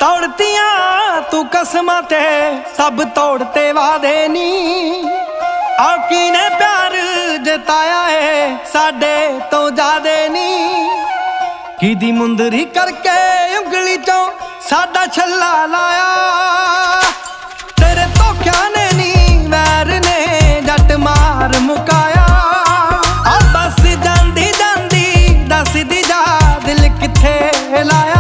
तोड़तियां तू कसमां ते सब तोड़ते वादे नी। आकी ने प्यार जताया है साडे तो जादे नी। किदी मुंदरी करके उंगली चों साडा छल्ला लाया। तेरे धोखियां ने नी वैर ने जट मार मुकाया। आ बस जांदी जांदी दसदी जा दिल किथे लाया।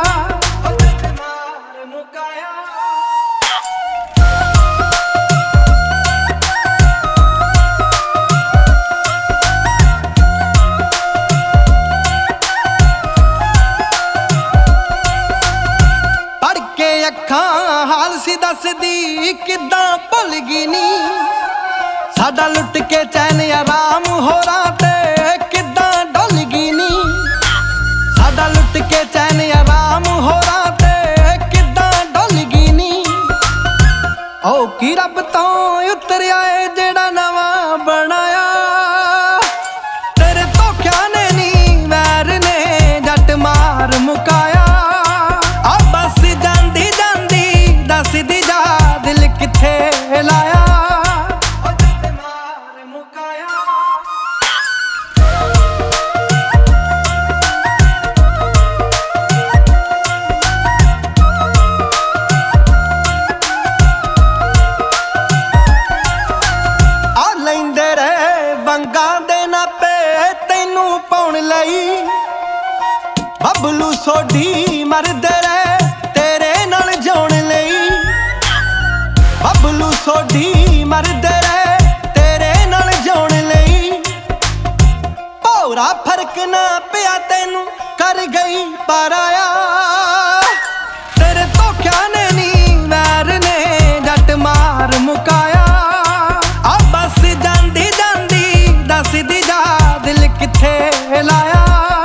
हाल सी दसदी किदां भुल गई नी। साडा लुट के चैन आराम होरा ते किदां डुल गई नी। साडा लुट के चैन आराम होरा ते किदां डुल गई नी। ओ की रब तो उतरिया है जेड़ा नवां बनाया। तेरे धोखियां ने नी वैर ने जट मार मुकाया। दसदी जा दिल किथे लाया। मार मुकाया। आ लैंदे रहे वंगा दे नापे तैनू पाउण लई। बबलू सोढी मरदे रहे बबलू सोढी मरदे रहे तेरे नाल जाउण लई। भौरा फर्क ना पिया तैनू कर गई पराया। तेरे धोखियां ने नी वैर ने जट मार मुकाया। आ बस जांदी जांदी दसदी जा दिल किथे लाया।